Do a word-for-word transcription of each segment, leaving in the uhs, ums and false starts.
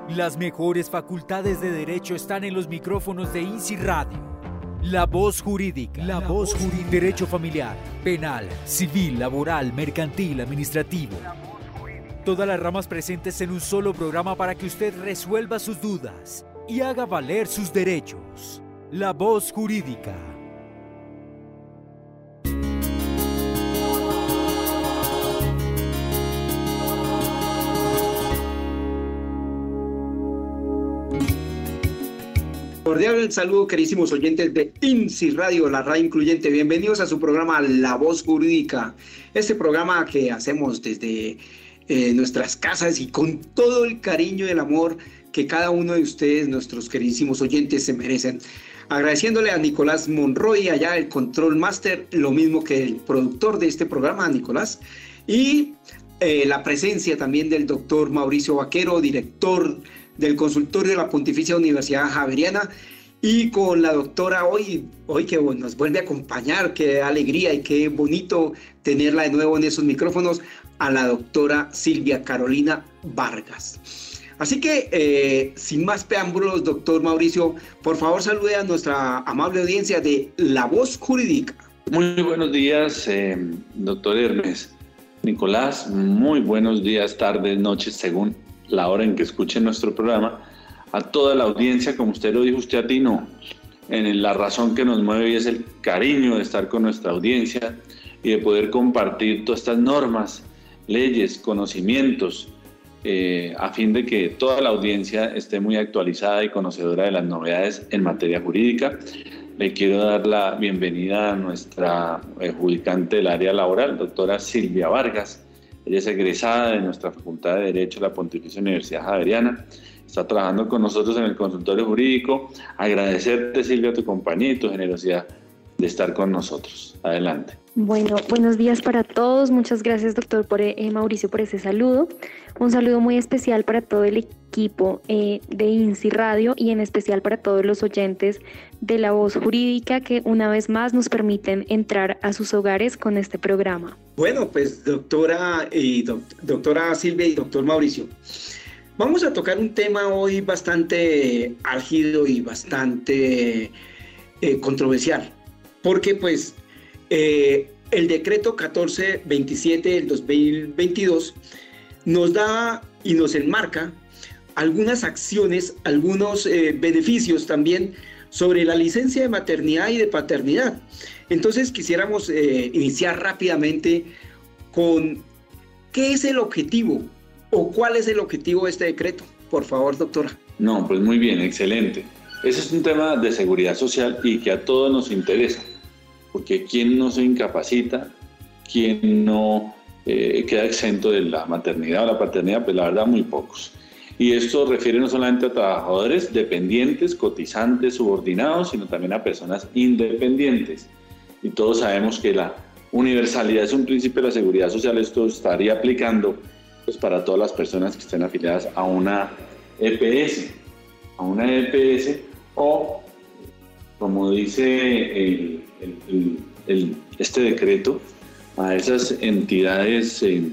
Las mejores facultades de derecho están en los micrófonos de INSI Radio. La Voz Jurídica. La, La Voz Jurídica. Derecho familiar, penal, civil, laboral, mercantil, administrativo. Todas las ramas presentes en un solo programa para que usted resuelva sus dudas y haga valer sus derechos. La Voz Jurídica. Cordial saludo, queridísimos oyentes de INSI Radio, la radio incluyente. Bienvenidos a su programa La Voz Jurídica. Este programa que hacemos desde eh, nuestras casas y con todo el cariño y el amor que cada uno de ustedes, nuestros queridísimos oyentes, se merecen. Agradeciéndole a Nicolás Monroy, allá el Control Master, lo mismo que el productor de este programa, Nicolás. Y eh, la presencia también del doctor Mauricio Vaquero, director del consultorio de la Pontificia Universidad Javeriana, y con la doctora hoy, hoy que nos vuelve a acompañar, qué alegría y qué bonito tenerla de nuevo en esos micrófonos, a la doctora Silvia Carolina Vargas. Así que, eh, sin más preámbulos, doctor Mauricio, por favor salude a nuestra amable audiencia de La Voz Jurídica. Muy buenos días, eh, doctor Hermes. Nicolás, muy buenos días, tardes, noches, según la hora en que escuchen nuestro programa. A toda la audiencia, como usted lo dijo, usted atinó en la razón que nos mueve, y es el cariño de estar con nuestra audiencia y de poder compartir todas estas normas, leyes, conocimientos, eh, a fin de que toda la audiencia esté muy actualizada y conocedora de las novedades en materia jurídica. Le quiero dar la bienvenida a nuestra eh, judicante del área laboral, doctora Silvia Vargas. Ella es egresada de nuestra Facultad de Derecho de la Pontificia Universidad Javeriana. Está trabajando con nosotros en el consultorio jurídico. Agradecerte, Silvia, tu compañía y tu generosidad de estar con nosotros. Adelante. Bueno, buenos días para todos. Muchas gracias, doctor por, eh, Mauricio, por ese saludo. Un saludo muy especial para todo el equipo eh, de INSI Radio y en especial para todos los oyentes de La Voz Jurídica que una vez más nos permiten entrar a sus hogares con este programa. Bueno, pues doctora, y doc, doctora Silvia y doctor Mauricio, vamos a tocar un tema hoy bastante álgido y bastante eh, controversial, porque pues eh, el decreto catorce veintisiete del dos mil veintidós nos da y nos enmarca algunas acciones, algunos eh, beneficios también sobre la licencia de maternidad y de paternidad. Entonces quisiéramos eh, iniciar rápidamente con ¿qué es el objetivo o cuál es el objetivo de este decreto? Por favor, doctora. No, pues muy bien, excelente. Ese es un tema de seguridad social y que a todos nos interesa, porque ¿quién no se incapacita? ¿Quién no eh, queda exento de la maternidad o la paternidad? Pues la verdad, muy pocos. Y esto refiere no solamente a trabajadores dependientes, cotizantes, subordinados, sino también a personas independientes. Y todos sabemos que la universalidad es un principio de la seguridad social. Esto estaría aplicando pues, para todas las personas que estén afiliadas a una E P S, a una E P S o, como dice el, el, el, el, este decreto, a esas entidades eh,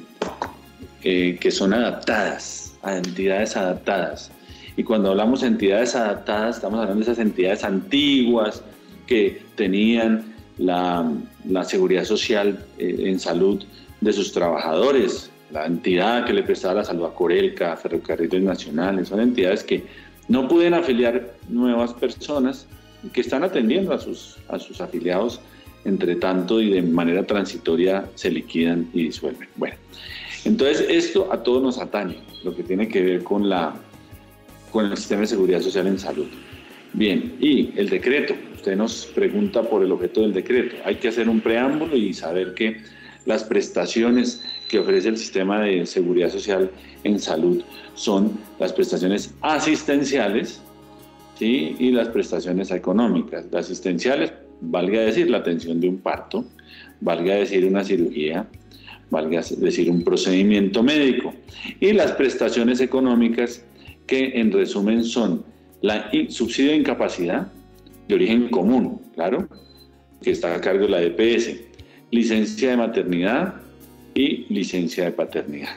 eh, que son adaptadas, a entidades adaptadas. Y cuando hablamos de entidades adaptadas, estamos hablando de esas entidades antiguas que tenían la, la seguridad social eh, en salud de sus trabajadores, la entidad que le prestaba la salud a Corelca, a Ferrocarriles Nacionales. Son entidades que no pueden afiliar nuevas personas y que están atendiendo a sus, a sus afiliados, entre tanto, y de manera transitoria se liquidan y disuelven. Bueno, entonces esto a todos nos atañe, lo que tiene que ver con, la, con el sistema de seguridad social en salud. Bien, y el decreto, usted nos pregunta por el objeto del decreto. Hay que hacer un preámbulo y saber que las prestaciones que ofrece el sistema de seguridad social en salud son las prestaciones asistenciales, ¿sí? Y las prestaciones económicas. Las asistenciales, valga decir, la atención de un parto, valga decir una cirugía, valga decir un procedimiento médico. Y las prestaciones económicas, que en resumen son la subsidio de incapacidad de origen común, claro, que está a cargo de la E P S, licencia de maternidad y licencia de paternidad.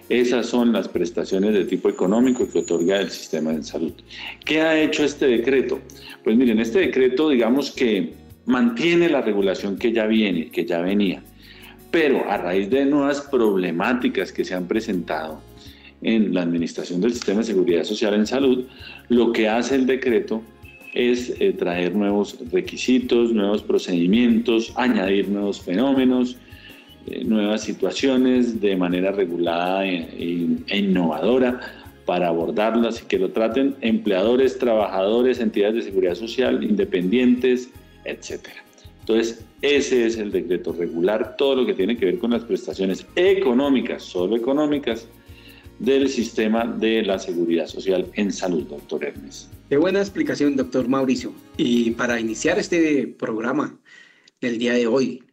Esas son las prestaciones de tipo económico que otorga el sistema de salud. ¿Qué ha hecho este decreto? Pues miren, este decreto digamos que mantiene la regulación que ya viene, que ya venía, pero a raíz de nuevas problemáticas que se han presentado en la administración del sistema de seguridad social en salud, lo que hace el decreto es eh, traer nuevos requisitos, nuevos procedimientos, añadir nuevos fenómenos, eh, nuevas situaciones de manera regulada e, e innovadora para abordarlas y que lo traten empleadores, trabajadores, entidades de seguridad social, independientes, etcétera. Entonces, ese es el decreto, regular todo lo que tiene que ver con las prestaciones económicas, solo económicas, del sistema de la seguridad social en salud, doctor Hermes. Qué buena explicación, doctor Mauricio. Y para iniciar este programa del día de hoy,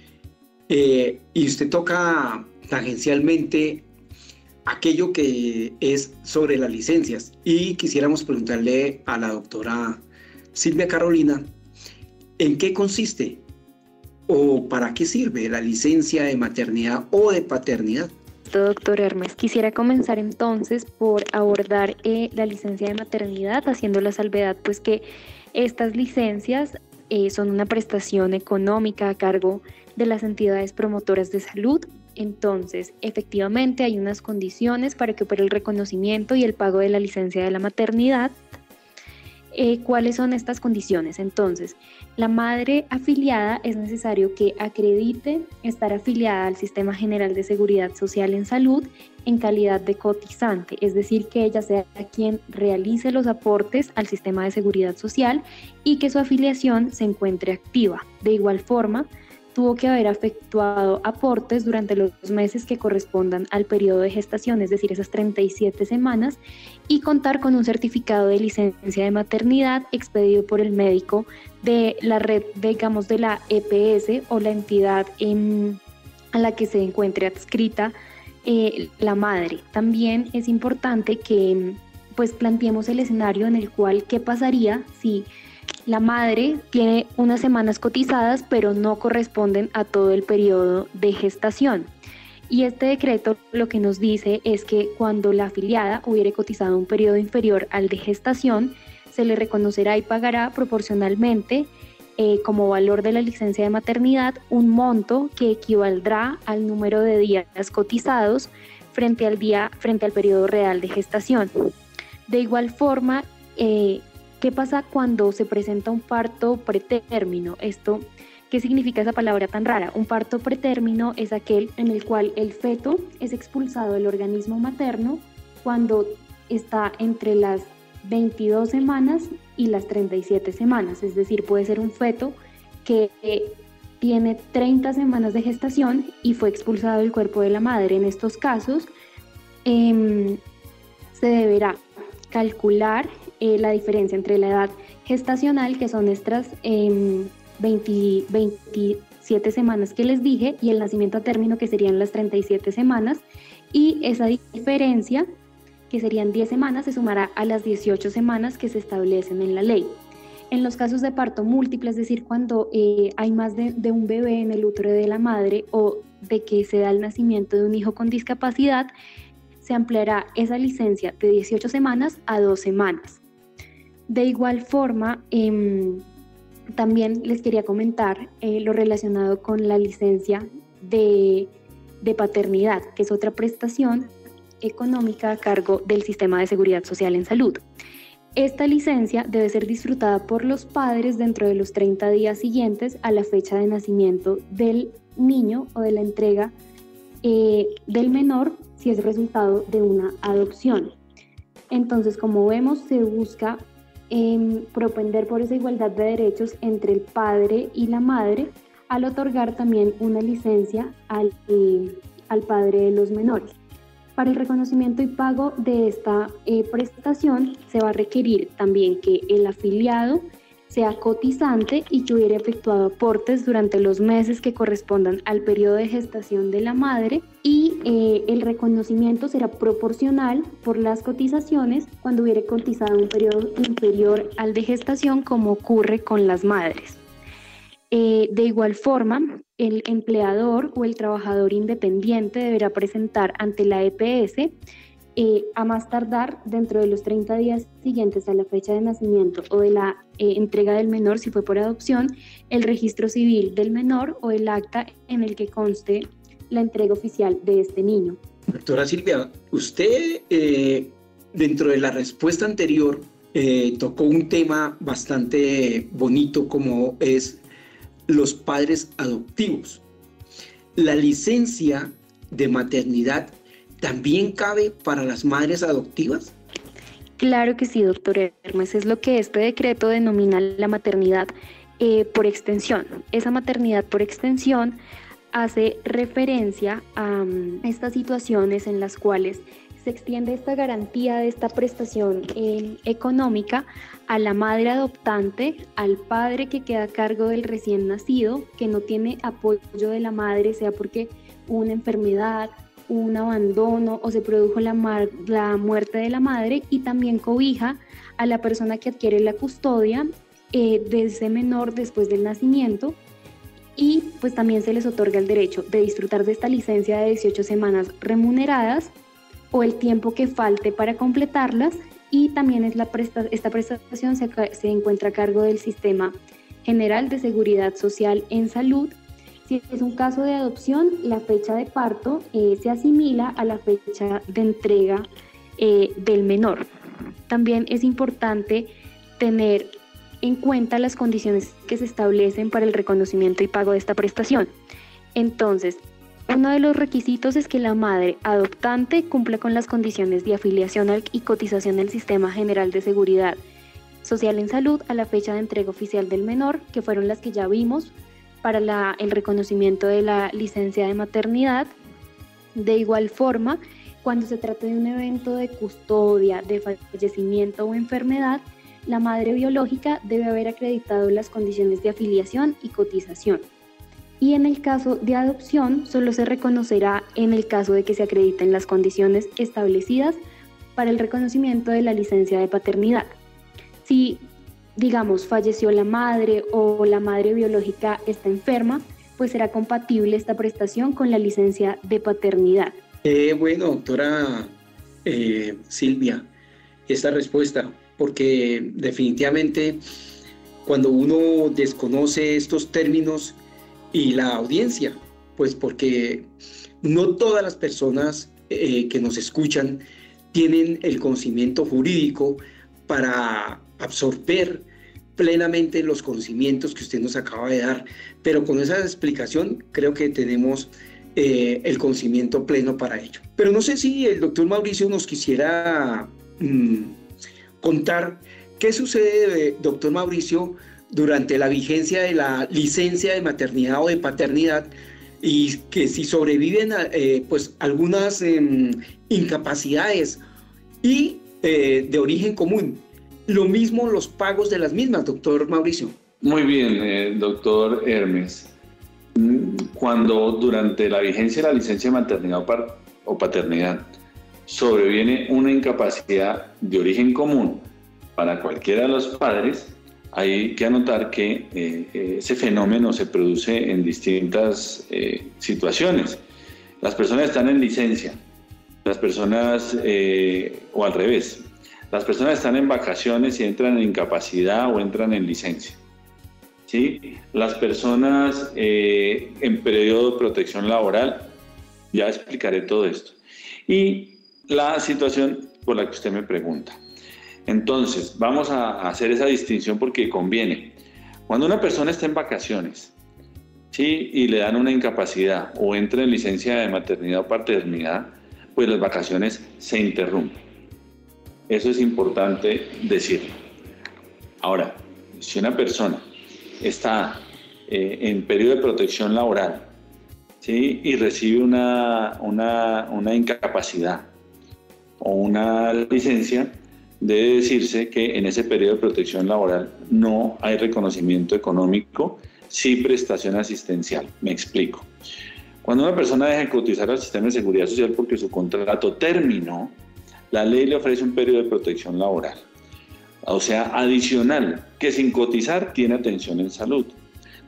eh, y usted toca tangencialmente aquello que es sobre las licencias, y quisiéramos preguntarle a la doctora Silvia Carolina, ¿en qué consiste o para qué sirve la licencia de maternidad o de paternidad? Doctor Hermes, quisiera comenzar entonces por abordar eh, la licencia de maternidad, haciendo la salvedad pues que estas licencias eh, son una prestación económica a cargo de las entidades promotoras de salud. Entonces, efectivamente hay unas condiciones para que opere el reconocimiento y el pago de la licencia de la maternidad. Eh, ¿Cuáles son estas condiciones? Entonces, la madre afiliada es necesario que acredite estar afiliada al Sistema General de Seguridad Social en Salud en calidad de cotizante, es decir, que ella sea quien realice los aportes al sistema de seguridad social y que su afiliación se encuentre activa. De igual forma, tuvo que haber efectuado aportes durante los meses que correspondan al periodo de gestación, es decir, esas treinta y siete semanas, y contar con un certificado de licencia de maternidad expedido por el médico de la red, digamos, de la E P S o la entidad en, a la que se encuentre adscrita eh, la madre. También es importante que pues planteemos el escenario en el cual qué pasaría si la madre tiene unas semanas cotizadas, pero no corresponden a todo el periodo de gestación. Y este decreto lo que nos dice es que cuando la afiliada hubiere cotizado un periodo inferior al de gestación, se le reconocerá y pagará proporcionalmente eh, como valor de la licencia de maternidad un monto que equivaldrá al número de días cotizados frente al día, frente al periodo real de gestación. De igual forma, eh, ¿qué pasa cuando se presenta un parto pretérmino? Esto, ¿qué significa esa palabra tan rara? Un parto pretérmino es aquel en el cual el feto es expulsado del organismo materno cuando está entre las veintidós semanas y las treinta y siete semanas. Es decir, puede ser un feto que tiene treinta semanas de gestación y fue expulsado del cuerpo de la madre. En estos casos, eh, se deberá calcular Eh, la diferencia entre la edad gestacional, que son estas eh, veinte, veintisiete semanas que les dije, y el nacimiento a término, que serían las treinta y siete semanas, y esa diferencia, que serían diez semanas, se sumará a las dieciocho semanas que se establecen en la ley. En los casos de parto múltiple, es decir, cuando eh, hay más de, de un bebé en el útero de la madre o de que se da el nacimiento de un hijo con discapacidad, se ampliará esa licencia de dieciocho semanas a dos semanas. De igual forma, eh, también les quería comentar eh, lo relacionado con la licencia de, de paternidad, que es otra prestación económica a cargo del Sistema de Seguridad Social en Salud. Esta licencia debe ser disfrutada por los padres dentro de los treinta días siguientes a la fecha de nacimiento del niño o de la entrega eh, del menor, si es resultado de una adopción. Entonces, como vemos, se busca en propender por esa igualdad de derechos entre el padre y la madre, al otorgar también una licencia al, eh, al padre de los menores. Para el reconocimiento y pago de esta eh, prestación se va a requerir también que el afiliado sea cotizante y que hubiera efectuado aportes durante los meses que correspondan al periodo de gestación de la madre, y eh, el reconocimiento será proporcional por las cotizaciones cuando hubiera cotizado un periodo inferior al de gestación, como ocurre con las madres. Eh, de igual forma, el empleador o el trabajador independiente deberá presentar ante la E P S eh, a más tardar dentro de los treinta días siguientes a la fecha de nacimiento o de la eh, entrega del menor, si fue por adopción, el registro civil del menor o el acta en el que conste la entrega oficial de este niño. Doctora Silvia, usted eh, dentro de la respuesta anterior eh, tocó un tema bastante bonito como es los padres adoptivos. ¿La licencia de maternidad también cabe para las madres adoptivas? Claro que sí, doctor Hermes, es lo que este decreto denomina la maternidad eh, por extensión. Esa maternidad por extensión hace referencia a um, estas situaciones en las cuales se extiende esta garantía de esta prestación eh, económica a la madre adoptante, al padre que queda a cargo del recién nacido, que no tiene apoyo de la madre, sea porque hubo una enfermedad, un abandono o se produjo la, mar, la muerte de la madre, y también cobija a la persona que adquiere la custodia eh, de ese menor después del nacimiento, y pues también se les otorga el derecho de disfrutar de esta licencia de dieciocho semanas remuneradas o el tiempo que falte para completarlas, y también es la presta, esta prestación se, se encuentra a cargo del Sistema General de Seguridad Social en Salud. Si es un caso de adopción, la fecha de parto eh, se asimila a la fecha de entrega eh, del menor. También es importante tener en cuenta las condiciones que se establecen para el reconocimiento y pago de esta prestación. Entonces, uno de los requisitos es que la madre adoptante cumpla con las condiciones de afiliación y cotización al Sistema General de Seguridad Social en Salud a la fecha de entrega oficial del menor, que fueron las que ya vimos para la, el reconocimiento de la licencia de maternidad. De igual forma, cuando se trata de un evento de custodia, de fallecimiento o enfermedad, la madre biológica debe haber acreditado las condiciones de afiliación y cotización. Y en el caso de adopción, solo se reconocerá en el caso de que se acrediten las condiciones establecidas para el reconocimiento de la licencia de paternidad. Si, digamos, falleció la madre o la madre biológica está enferma, pues será compatible esta prestación con la licencia de paternidad. Eh, bueno, doctora eh, Silvia, esta respuesta, porque definitivamente cuando uno desconoce estos términos y la audiencia, pues porque no todas las personas eh, que nos escuchan tienen el conocimiento jurídico para absorber plenamente los conocimientos que usted nos acaba de dar, pero con esa explicación creo que tenemos eh, el conocimiento pleno para ello. Pero no sé si el doctor Mauricio nos quisiera mmm, contar qué sucede, doctor Mauricio, durante la vigencia de la licencia de maternidad o de paternidad, y que si sobreviven eh, pues algunas eh, incapacidades y eh, de origen común. Lo mismo los pagos de las mismas, doctor Mauricio. Muy bien, eh, doctor Hermes. Cuando durante la vigencia de la licencia de maternidad o paternidad sobreviene una incapacidad de origen común para cualquiera de los padres, hay que anotar que eh, ese fenómeno se produce en distintas eh, situaciones. Las personas están en licencia, las personas, eh, o al revés, las personas están en vacaciones y entran en incapacidad o entran en licencia. ¿Sí? Las personas eh, en periodo de protección laboral, ya explicaré todo esto. Y la situación por la que usted me pregunta. Entonces, vamos a hacer esa distinción porque conviene. Cuando una persona está en vacaciones, ¿sí?, y le dan una incapacidad o entra en licencia de maternidad o paternidad, pues las vacaciones se interrumpen. Eso es importante decirlo. Ahora, si una persona está eh, en periodo de protección laboral, ¿sí?, y recibe una, una, una incapacidad o una licencia, debe decirse que en ese periodo de protección laboral no hay reconocimiento económico, sí prestación asistencial. Me explico. Cuando una persona deja de cotizar al sistema de seguridad social porque su contrato terminó, la ley le ofrece un periodo de protección laboral, o sea, adicional, que sin cotizar tiene atención en salud.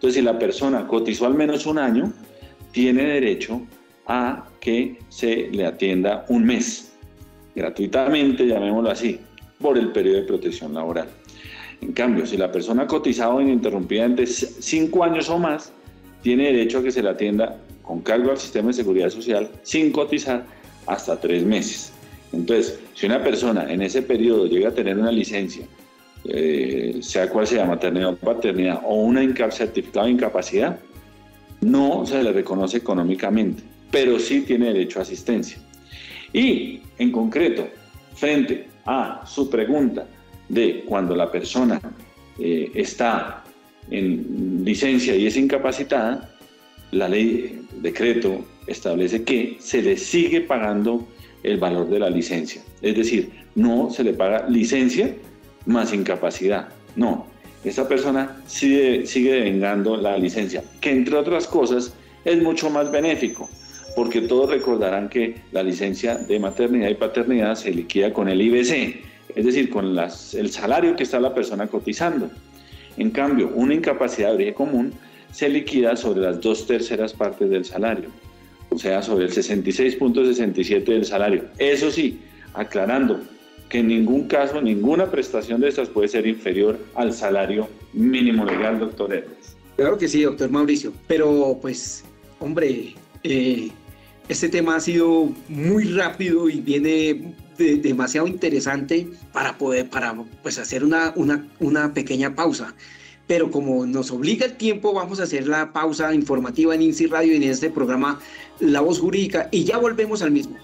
Entonces, si la persona cotizó al menos un año, tiene derecho a que se le atienda un mes, gratuitamente, llamémoslo así, por el periodo de protección laboral. En cambio, si la persona ha cotizado ininterrumpidamente cinco años o más, tiene derecho a que se le atienda con cargo al sistema de seguridad social sin cotizar hasta tres meses. Entonces, si una persona en ese periodo llega a tener una licencia, eh, sea cual sea, maternidad o paternidad, o un certificado de incapacidad, no se le reconoce económicamente, pero sí tiene derecho a asistencia. Y, en concreto, frente a su pregunta de cuando la persona eh, está en licencia y es incapacitada, la ley, decreto, establece que se le sigue pagando el valor de la licencia. Es decir, no se le paga licencia más incapacidad. No, esta persona sigue, sigue devengando la licencia, que entre otras cosas es mucho más benéfico, porque todos recordarán que la licencia de maternidad y paternidad se liquida con el I B C, es decir, con las, el salario que está la persona cotizando. En cambio, una incapacidad de origen común se liquida sobre las dos terceras partes del salario, o sea, sobre el sesenta y seis punto sesenta y siete del salario. Eso sí, aclarando que en ningún caso, ninguna prestación de estas puede ser inferior al salario mínimo legal, doctor Hermes. Claro que sí, doctor Mauricio, pero pues, hombre, eh, este tema ha sido muy rápido y viene de, demasiado interesante para poder, para pues hacer una, una, una pequeña pausa. Pero como nos obliga el tiempo, vamos a hacer la pausa informativa en INSI Radio y en este programa La Voz Jurídica, y ya volvemos al mismo.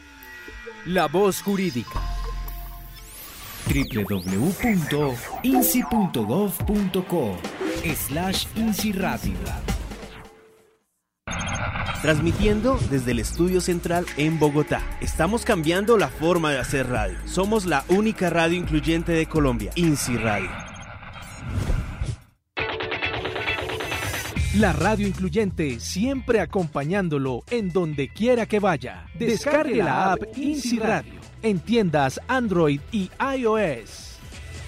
La Voz Jurídica. doble u doble u doble u punto insi punto gov punto co slash INSI Radio. Transmitiendo desde el estudio central en Bogotá. Estamos cambiando la forma de hacer radio. Somos la única radio incluyente de Colombia, INSI Radio. La radio incluyente siempre acompañándolo en donde quiera que vaya. Descargue la app INSI Radio en tiendas Android y iOS.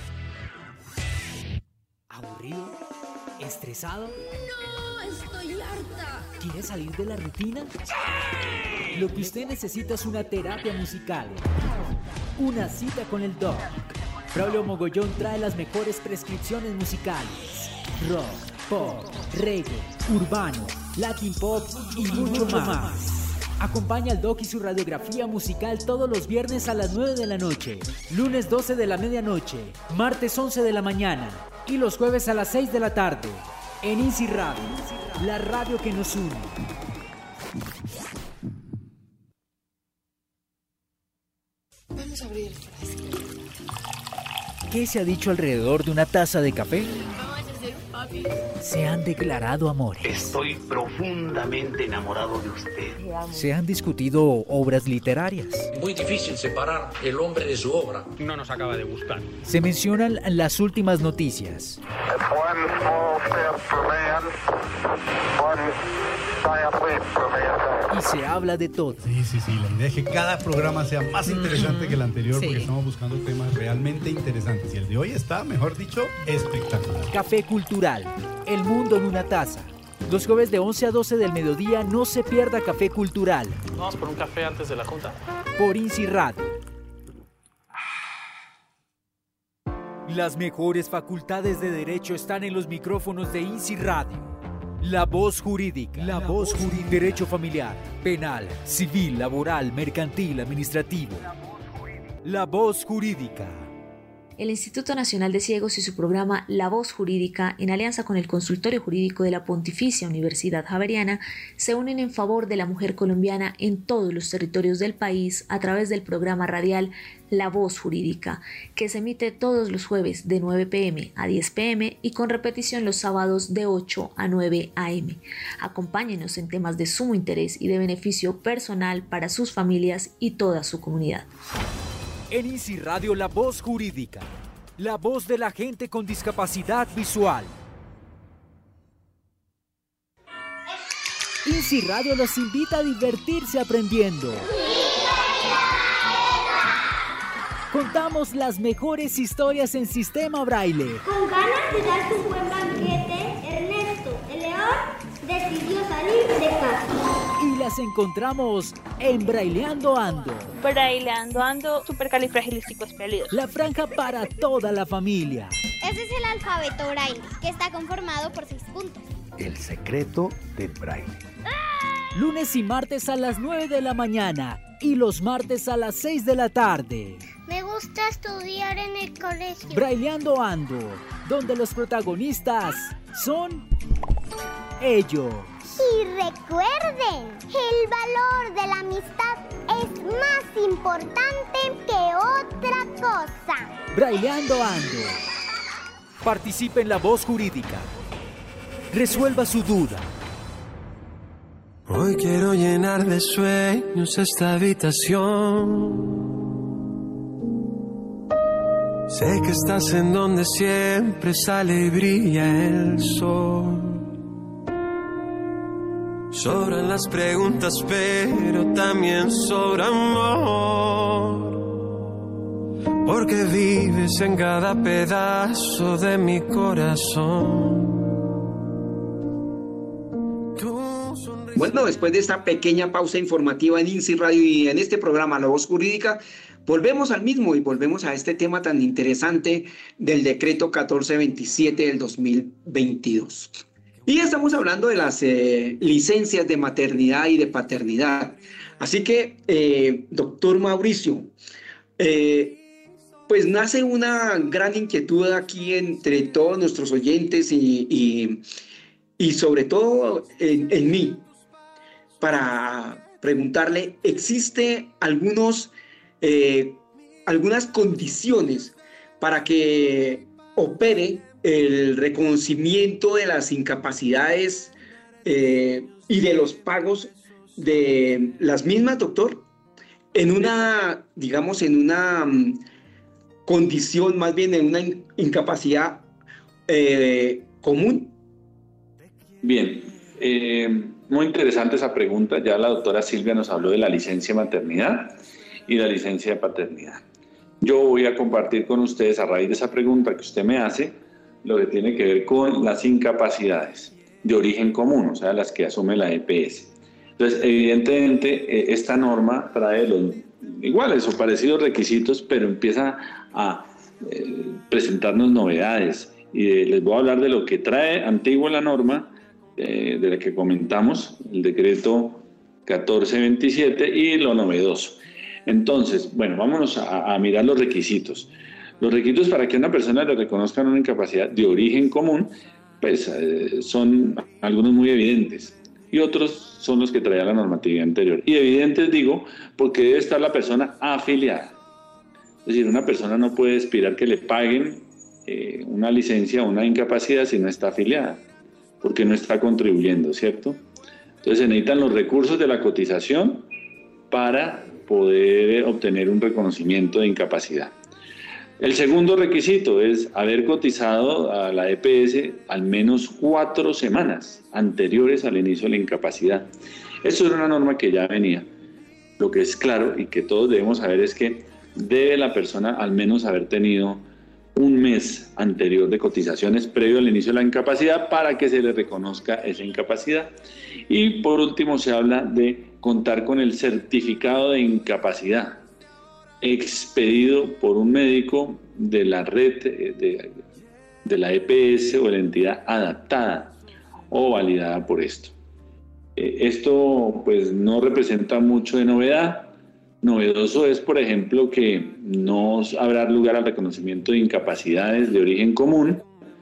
¿Aburrido? ¿Estresado? No, estoy harta. ¿Quiere salir de la rutina? Lo que usted necesita es una terapia musical. Una cita con el doc. Braulio Mogollón trae las mejores prescripciones musicales. Rock, pop, reggae, urbano, latin pop y mucho más. Acompaña al doc y su radiografía musical todos los viernes a las nueve de la noche, lunes doce de la medianoche, martes once de la mañana y los jueves a las seis de la tarde. En INSI Radio, la radio que nos une. Vamos a abrir el frasco. ¿Qué se ha dicho alrededor de una taza de café? Vamos a hacer papi. Se han declarado amores. Estoy profundamente enamorado de usted. Se han discutido obras literarias. Muy difícil separar el hombre de su obra. No nos acaba de gustar. Se mencionan las últimas noticias. Y se habla de todo. Sí, sí, sí. La idea es que cada programa sea más interesante mm-hmm. que el anterior, sí. Porque estamos buscando temas realmente interesantes. Y el de hoy está, mejor dicho, espectacular. Café Cultural. El mundo en una taza. Los jueves de once a doce del mediodía no se pierda Café Cultural. Vamos por un café antes de la junta. Por INSI Radio. Las mejores facultades de derecho están en los micrófonos de INSI Radio. La Voz Jurídica. La Voz Jurídica. Derecho familiar, penal, civil, laboral, mercantil, administrativo. La Voz Jurídica. El Instituto Nacional de Ciegos y su programa La Voz Jurídica, en alianza con el Consultorio Jurídico de la Pontificia Universidad Javeriana, se unen en favor de la mujer colombiana en todos los territorios del país a través del programa radial La Voz Jurídica, que se emite todos los jueves de nueve pe eme a diez pe eme y con repetición los sábados de ocho a nueve a eme. Acompáñenos en temas de sumo interés y de beneficio personal para sus familias y toda su comunidad. En INSI Radio, La Voz Jurídica, la voz de la gente con discapacidad visual. INSI Radio los invita a divertirse aprendiendo. Contamos las mejores historias en sistema braille. Con ganas de dar su buen banquete, Ernesto, el decidió salir de casa. Y las encontramos en Braileando Ando. Braileando Ando, supercalifragilísticoexpialidocious. La franja para toda la familia. Ese es el alfabeto Braille, que está conformado por seis puntos. El secreto del Braille. Lunes y martes a las nueve de la mañana y los martes a las seis de la tarde. Me gusta estudiar en el colegio. Braileando Ando, donde los protagonistas son ellos. Y recuerden, el valor de la amistad es más importante que otra cosa. Braileando Ando. Participe en La Voz Jurídica. Resuelva su duda. Hoy quiero llenar de sueños esta habitación. Sé que estás en donde siempre sale y brilla el sol. Sobran las preguntas, pero también sobra amor. Porque vives en cada pedazo de mi corazón. Bueno, después de esta pequeña pausa informativa en INSI Radio y en este programa La Voz Jurídica, volvemos al mismo y volvemos a este tema tan interesante del decreto catorce veintisiete del dos mil veintidós. Y estamos hablando de las eh, licencias de maternidad y de paternidad. Así que, eh, doctor Mauricio, eh, pues nace una gran inquietud aquí entre todos nuestros oyentes y, y, y sobre todo en, en mí, para preguntarle, ¿existe algunos, eh, algunas condiciones para que opere el reconocimiento de las incapacidades eh, y de los pagos de las mismas, doctor? En una, digamos, en una um, condición, más bien en una in- incapacidad eh, común. Bien, eh, muy interesante esa pregunta. Ya la doctora Silvia nos habló de la licencia de maternidad y la licencia de paternidad. Yo voy a compartir con ustedes, a raíz de esa pregunta que usted me hace, lo que tiene que ver con las incapacidades de origen común, o sea, las que asume la E P S. Entonces, evidentemente, esta norma trae los iguales o parecidos requisitos, pero empieza a eh, presentarnos novedades. Y eh, les voy a hablar de lo que trae antiguo la norma, eh, de la que comentamos, el decreto catorce veintisiete, y lo novedoso. Entonces, bueno, vámonos a, a mirar los requisitos. Los requisitos para que a una persona le reconozcan una incapacidad de origen común, pues eh, son algunos muy evidentes y otros son los que traía la normatividad anterior. Y evidentes digo porque debe estar la persona afiliada. Es decir, una persona no puede aspirar que le paguen eh, una licencia o una incapacidad si no está afiliada, porque no está contribuyendo, ¿cierto? Entonces se necesitan los recursos de la cotización para poder obtener un reconocimiento de incapacidad. El segundo requisito es haber cotizado a la E P S al menos cuatro semanas anteriores al inicio de la incapacidad. Esto era una norma que ya venía. Lo que es claro y que todos debemos saber es que debe la persona al menos haber tenido un mes anterior de cotizaciones previo al inicio de la incapacidad para que se le reconozca esa incapacidad. Y por último se habla de contar con el certificado de incapacidad expedido por un médico de la red de, de la E P S o de la entidad adaptada o validada por esto. Eh, esto pues no representa mucho de novedad. Novedoso es, por ejemplo, que no habrá lugar al reconocimiento de incapacidades de origen común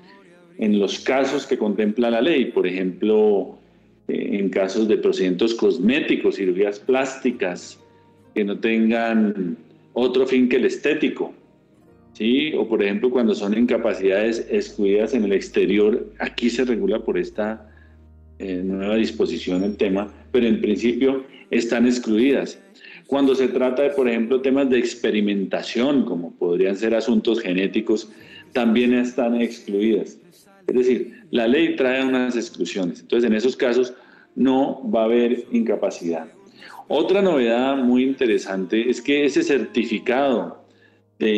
en los casos que contempla la ley, por ejemplo, eh, en casos de procedimientos cosméticos, cirugías plásticas que no tengan otro fin que el estético, ¿sí? O por ejemplo cuando son incapacidades excluidas en el exterior, aquí se regula por esta eh, nueva disposición el tema, pero en principio están excluidas. Cuando se trata de, por ejemplo, temas de experimentación, como podrían ser asuntos genéticos, también están excluidas. Es decir, la ley trae unas exclusiones, entonces en esos casos no va a haber incapacidad. Otra novedad muy interesante es que ese certificado de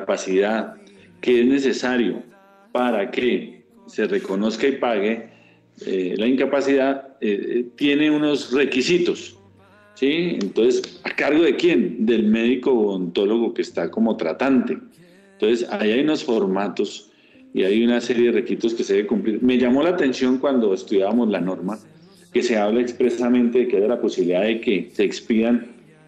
incapacidad que es necesario para que se reconozca y pague, eh, la incapacidad eh, tiene unos requisitos, ¿sí? Entonces, ¿a cargo de quién? Del médico odontólogo que está como tratante. Entonces, ahí hay unos formatos y hay una serie de requisitos que se debe cumplir. Me llamó la atención cuando estudiábamos la norma, que se habla expresamente de que hay la posibilidad de que se expidan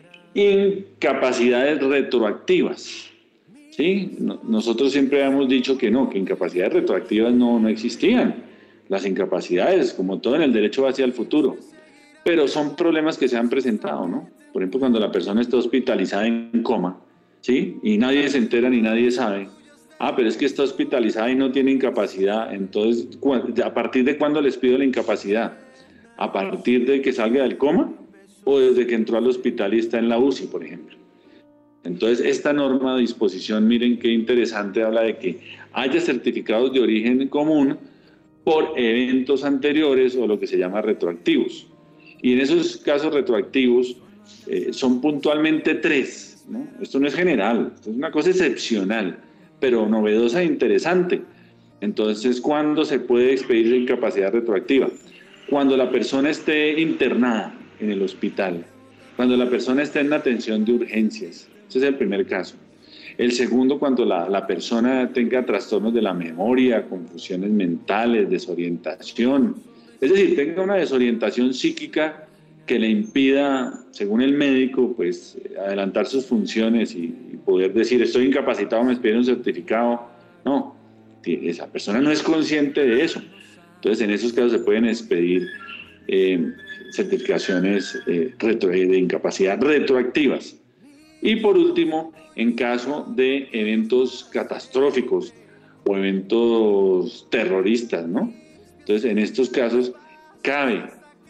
incapacidades retroactivas. ¿Sí? Nosotros siempre hemos dicho que no, que incapacidades retroactivas no, no existían. Las incapacidades, como todo en el derecho, va hacia el futuro. Pero son problemas que se han presentado, ¿no? Por ejemplo, cuando la persona está hospitalizada en coma, ¿sí? Y nadie se entera ni nadie sabe. Ah, pero es que está hospitalizada y no tiene incapacidad. Entonces, ¿a partir de cuándo les pido la incapacidad? ¿A partir de que salga del coma? ¿O desde que entró al hospital y está en la U C I, por ejemplo? Entonces, esta norma de disposición, miren qué interesante, habla de que haya certificados de origen común por eventos anteriores o lo que se llama retroactivos. Y en esos casos retroactivos eh, son puntualmente tres, ¿no? Esto no es general, esto es una cosa excepcional, pero novedosa e interesante. Entonces, ¿cuándo se puede expedir la incapacidad retroactiva? Cuando la persona esté internada en el hospital, cuando la persona esté en atención de urgencias. Ese es el primer caso. El segundo, cuando la, la persona tenga trastornos de la memoria, confusiones mentales, desorientación. Es decir, tenga una desorientación psíquica que le impida, según el médico, pues adelantar sus funciones y, y poder decir, estoy incapacitado, me expiden un certificado. No, esa persona no es consciente de eso. Entonces, en esos casos se pueden expedir eh, certificaciones eh, retro, de incapacidad retroactivas. Y por último, en caso de eventos catastróficos o eventos terroristas, ¿no? Entonces, en estos casos, cabe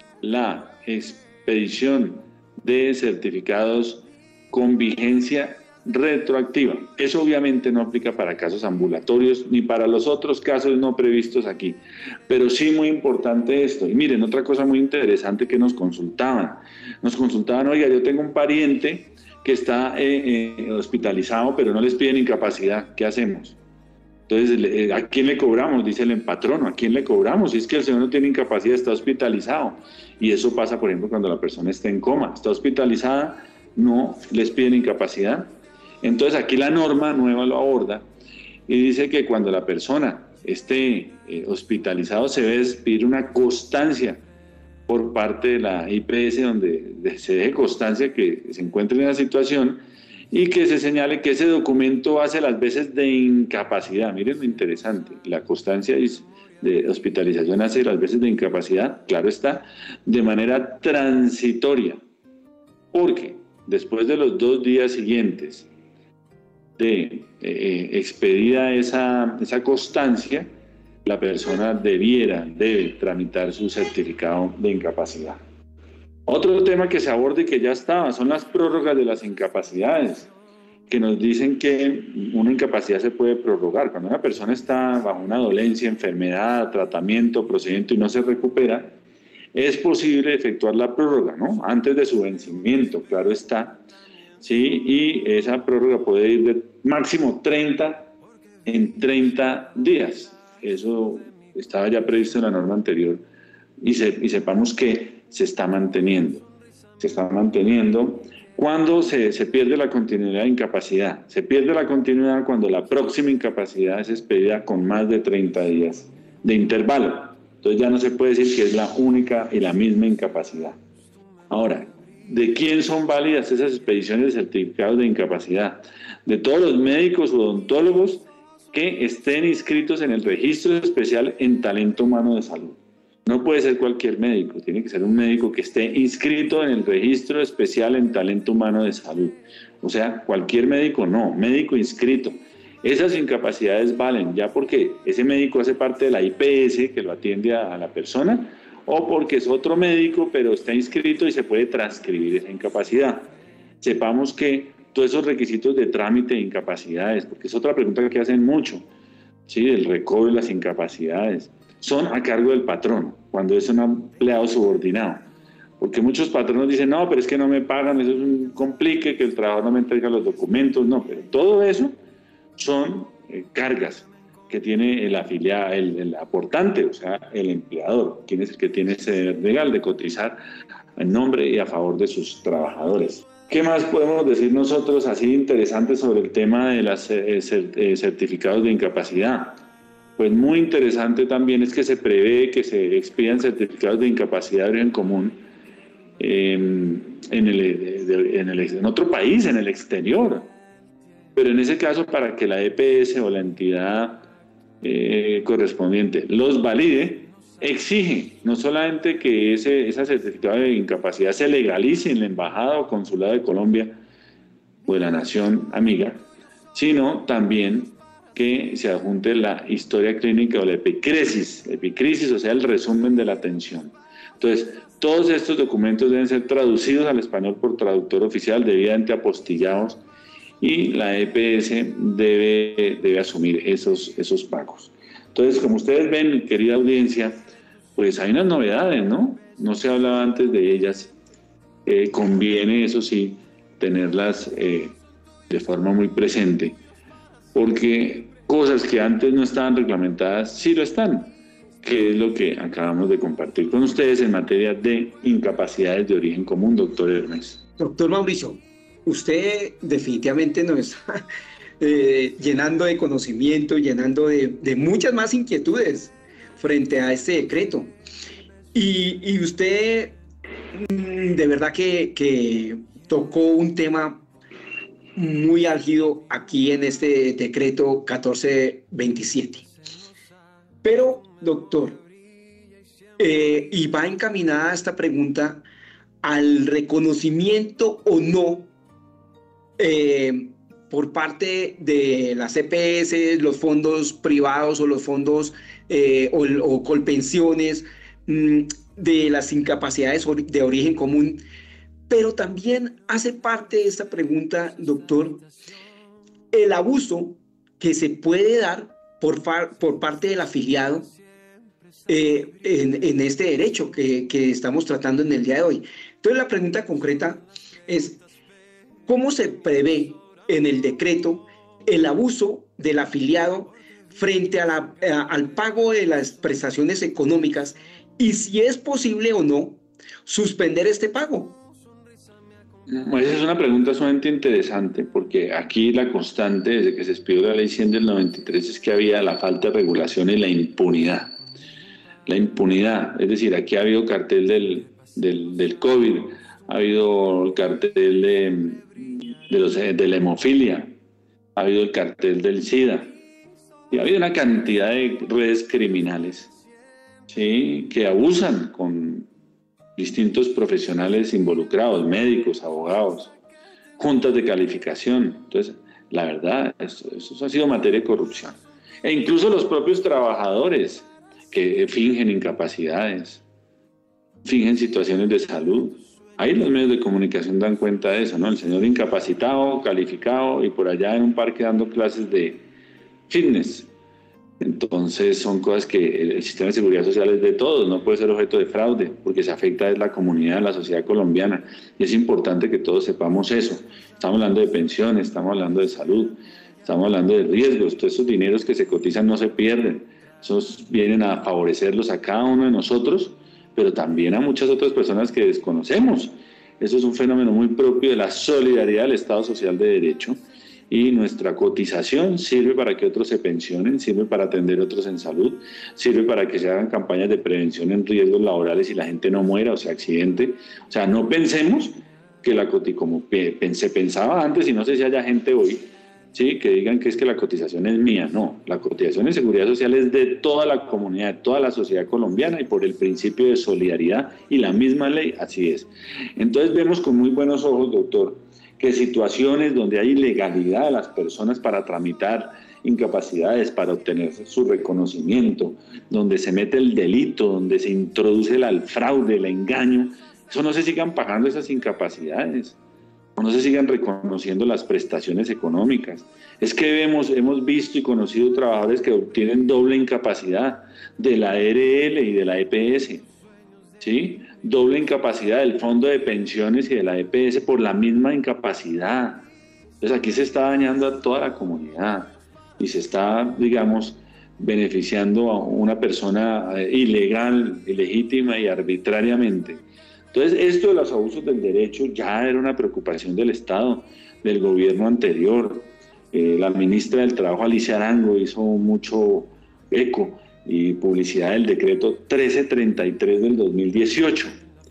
la expedición de certificados con vigencia retroactiva. Eso obviamente no aplica para casos ambulatorios ni para los otros casos no previstos aquí. Pero sí muy importante esto. Y miren, otra cosa muy interesante que nos consultaban. Nos consultaban, oiga, yo tengo un pariente que está eh, eh, hospitalizado, pero no les piden incapacidad. ¿Qué hacemos? Entonces, ¿a quién le cobramos? Dice el patrono, ¿a quién le cobramos? Si es que el señor no tiene incapacidad, está hospitalizado. Y eso pasa, por ejemplo, cuando la persona está en coma. Está hospitalizada, no les piden incapacidad. Entonces, aquí la norma nueva lo aborda y dice que cuando la persona esté eh, hospitalizado se debe pedir una constancia por parte de la I P S donde se deje constancia que se encuentre en la situación y que se señale que ese documento hace las veces de incapacidad. Miren lo interesante, la constancia de hospitalización hace las veces de incapacidad, claro está, de manera transitoria, porque después de los dos días siguientes de eh, expedida esa, esa constancia, la persona debiera, debe tramitar su certificado de incapacidad. Otro tema que se aborda y que ya estaba son las prórrogas de las incapacidades, que nos dicen que una incapacidad se puede prorrogar. Cuando una persona está bajo una dolencia, enfermedad, tratamiento, procedimiento y no se recupera, es posible efectuar la prórroga, ¿no? Antes de su vencimiento, claro está. Sí, y esa prórroga puede ir de máximo treinta en treinta días. Eso estaba ya previsto en la norma anterior y, se, y sepamos que se está manteniendo. Se está manteniendo cuando se, se pierde la continuidad de incapacidad. Se pierde la continuidad cuando la próxima incapacidad es expedida con más de treinta días de intervalo. Entonces ya no se puede decir que es la única y la misma incapacidad. Ahora, ¿de quién son válidas esas expediciones de certificados de incapacidad? De todos los médicos o odontólogos que estén inscritos en el registro especial en talento humano de salud. No puede ser cualquier médico, tiene que ser un médico que esté inscrito en el registro especial en talento humano de salud. O sea, cualquier médico no, médico inscrito. Esas incapacidades valen ya porque ese médico hace parte de la I P S que lo atiende a, a la persona, o porque es otro médico, pero está inscrito y se puede transcribir esa incapacidad. Sepamos que todos esos requisitos de trámite de incapacidades, porque es otra pregunta que hacen mucho, ¿sí? El recobro de las incapacidades, son a cargo del patrón, cuando es un empleado subordinado. Porque muchos patronos dicen, no, pero es que no me pagan, eso es un complique, que el trabajador no me entrega los documentos, no, pero todo eso son eh, cargas que tiene el afiliado, el, el aportante, o sea, el empleador, quien es el que tiene ese deber legal de cotizar en nombre y a favor de sus trabajadores. ¿Qué más podemos decir nosotros así interesante sobre el tema de los eh, certificados de incapacidad? Pues muy interesante también es que se prevé que se expidan certificados de incapacidad de origen común eh, en, el, de, en, el, en otro país, en el exterior. Pero en ese caso, para que la E P S o la entidad eh, correspondiente los valide, exige no solamente que ese, ese certificado de incapacidad se legalice en la embajada o consulado de Colombia o de la nación amiga, sino también que se adjunte la historia clínica o la epicresis, epicrisis, o sea, el resumen de la atención. Entonces, todos estos documentos deben ser traducidos al español por traductor oficial, debidamente apostillados, y la E P S debe, debe asumir esos, esos pagos. Entonces, como ustedes ven, querida audiencia, pues hay unas novedades, ¿no? No se hablaba antes de ellas. Eh, conviene, eso sí, tenerlas eh, de forma muy presente, porque cosas que antes no estaban reglamentadas, sí lo están, que es lo que acabamos de compartir con ustedes en materia de incapacidades de origen común, doctor Hermes. Doctor Mauricio, usted definitivamente nos está eh, llenando de conocimiento, llenando de, de muchas más inquietudes frente a este decreto. Y, y usted de verdad que, que tocó un tema muy álgido aquí en este decreto catorce veintisiete. Pero, doctor, eh, y va encaminada esta pregunta al reconocimiento o no eh, por parte de las E P S, los fondos privados o los fondos eh, o, o colpensiones mmm, de las incapacidades de origen común. Pero también hace parte de esta pregunta, doctor, el abuso que se puede dar por, por parte del afiliado eh, en, en este derecho que, que estamos tratando en el día de hoy. Entonces la pregunta concreta es, ¿cómo se prevé en el decreto el abuso del afiliado frente a la, a, al pago de las prestaciones económicas y si es posible o no suspender este pago? Pues esa es una pregunta sumamente interesante, porque aquí la constante desde que se expidió la ley cien del noventa y tres es que había la falta de regulación y la impunidad. La impunidad, es decir, aquí ha habido cartel del, del, del COVID, ha habido el cartel de, de, los, de la hemofilia, ha habido el cartel del SIDA, y ha habido una cantidad de redes criminales, ¿sí?, que abusan con distintos profesionales involucrados, médicos, abogados, juntas de calificación. Entonces, la verdad, eso, eso ha sido materia de corrupción. E incluso los propios trabajadores que fingen incapacidades, fingen situaciones de salud. Ahí los medios de comunicación dan cuenta de eso, ¿no? El señor incapacitado, calificado, y por allá en un parque dando clases de fitness. Entonces son cosas que el sistema de seguridad social es de todos, no puede ser objeto de fraude, porque se afecta a la comunidad, la sociedad colombiana, y es importante que todos sepamos eso. Estamos hablando de pensiones, estamos hablando de salud, estamos hablando de riesgos, todos esos dineros que se cotizan no se pierden, esos vienen a favorecerlos a cada uno de nosotros, pero también a muchas otras personas que desconocemos. Eso es un fenómeno muy propio de la solidaridad del Estado Social de Derecho. Y nuestra cotización sirve para que otros se pensionen, sirve para atender a otros en salud, sirve para que se hagan campañas de prevención en riesgos laborales y la gente no muera o se accidente. O sea, no pensemos que la cotización, como se pensaba antes, y no sé si haya gente hoy, ¿sí?, que digan que es que la cotización es mía. No, la cotización en seguridad social es de toda la comunidad, de toda la sociedad colombiana, y por el principio de solidaridad y la misma ley, así es. Entonces vemos con muy buenos ojos, doctor, que situaciones donde hay ilegalidad de las personas para tramitar incapacidades, para obtener su reconocimiento, donde se mete el delito, donde se introduce el fraude, el engaño, eso no se sigan pagando esas incapacidades, no se sigan reconociendo las prestaciones económicas. Es que vemos, hemos visto y conocido trabajadores que obtienen doble incapacidad de la A R L y de la E P S, ¿sí?, doble incapacidad del fondo de pensiones y de la E P S por la misma incapacidad. Entonces aquí se está dañando a toda la comunidad y se está, digamos, beneficiando a una persona ilegal, ilegítima y arbitrariamente. Entonces, esto de los abusos del derecho ya era una preocupación del Estado, del gobierno anterior. Eh, la ministra del Trabajo, Alicia Arango, hizo mucho eco y publicidad del decreto trece treinta y tres del dos mil dieciocho,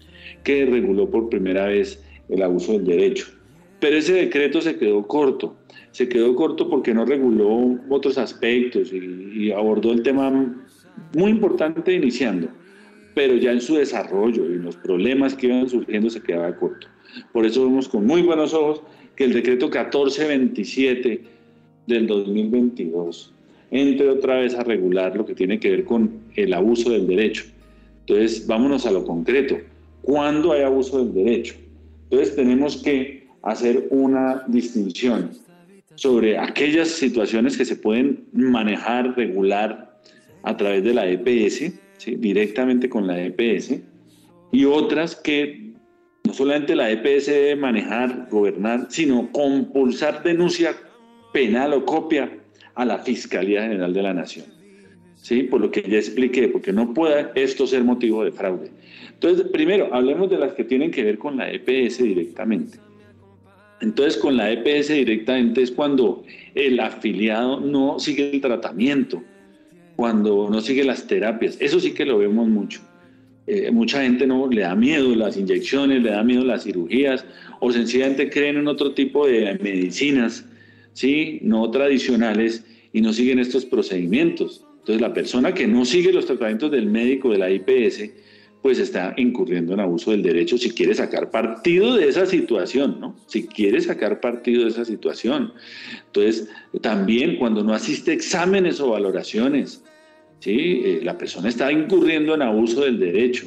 que reguló por primera vez el abuso del derecho. Pero ese decreto se quedó corto, se quedó corto porque no reguló otros aspectos y, y abordó el tema muy importante iniciando, pero ya en su desarrollo y en los problemas que iban surgiendo se quedaba corto. Por eso vemos con muy buenos ojos que el decreto catorce veintisiete del dos mil veintidós entre otra vez a regular lo que tiene que ver con el abuso del derecho. Entonces, vámonos a lo concreto. ¿Cuándo hay abuso del derecho? Entonces, tenemos que hacer una distinción sobre aquellas situaciones que se pueden manejar, regular a través de la E P S, ¿sí? Directamente con la E P S, y otras que no solamente la E P S debe manejar, gobernar, sino compulsar denuncia penal o copia a la Fiscalía General de la Nación, ¿sí? Por lo que ya expliqué, porque no puede esto ser motivo de fraude. Entonces, primero, hablemos de las que tienen que ver con la E P S directamente. Entonces, con la E P S directamente es cuando el afiliado no sigue el tratamiento, cuando no sigue las terapias. Eso sí que lo vemos mucho. Eh, mucha gente no le da miedo las inyecciones, le da miedo las cirugías, o sencillamente creen en otro tipo de medicinas, ¿sí? No tradicionales, y no siguen estos procedimientos. Entonces, la persona que no sigue los tratamientos del médico de la I P S, pues está incurriendo en abuso del derecho si quiere sacar partido de esa situación, ¿no? Si quiere sacar partido de esa situación. Entonces, también cuando no asiste a exámenes o valoraciones, ¿sí? Eh, la persona está incurriendo en abuso del derecho,